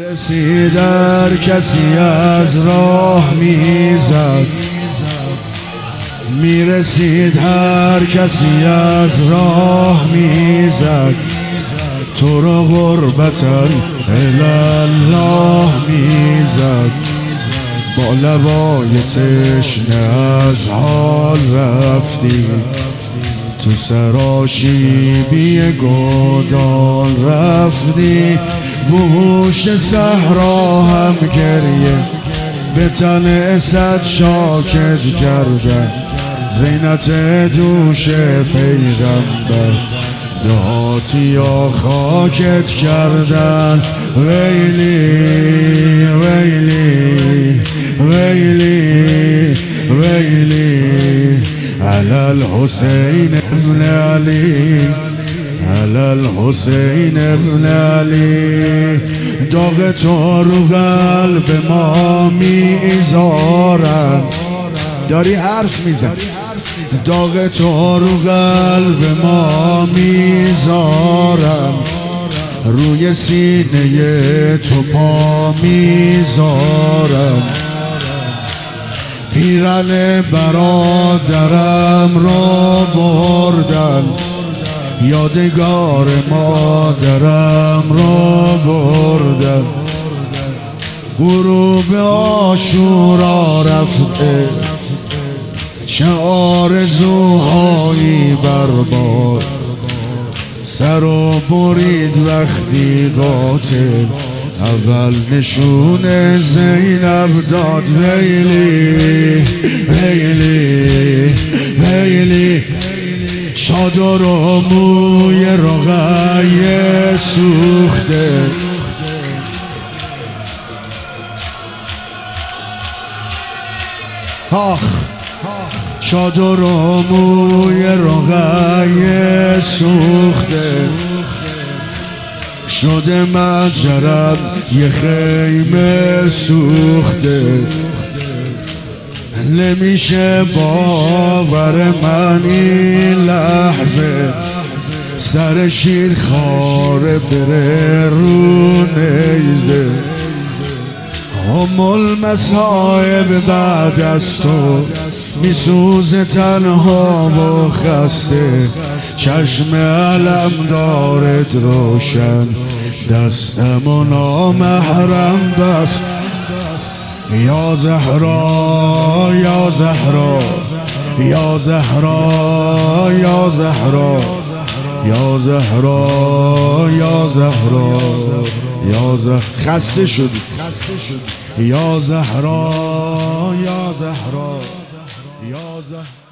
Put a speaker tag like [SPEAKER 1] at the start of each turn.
[SPEAKER 1] میرسید هر کسی از راه میزد، میرسید هر کسی از راه میزد، تو رو غربتا الله میزد، با لبای تشنه از حال رفتی، تو سراشیبی گودال رفتی، وحوش صحرا هم گریه به تن اسد شاکت کردن، زینت دوش پیغمبر دهاتیا خاکت کردن. ویلی ویلی ویلی ویلی علی الحسین ابن علی، علی الحسین ابن علی. داغ تو رو قلب ما میذارم، داری حرف میزن، داغ تو رو قلب ما میذارم، روی سینه تو پا میذارم، پیرن برادرم را بردن، یادگار مادرم را بردن، غروب عاشورا رفته، چه آرزوهایی برباد، سر و برید وقتی قاتل اول نشون زینب داد. ویلی ویلی ویلی چادر و موی رقیه سوخته، آخ چادر و موی رقیه سوخته، شده مجرم یه خیمه سوخته، نمیشه باور من این لحظه، سر شیر خاره بره رو نیزه، المصائب بعد از تو میسوزه تنها و خسته، چشم علم دارد روشن، دستم و نامحرم بست. یا زهرا یا زهرا یا زهرا یا زهرا یا زهرا یا زهرا یا زهرا خسته شدی، یا زهرا یا زهرا یا زهرا.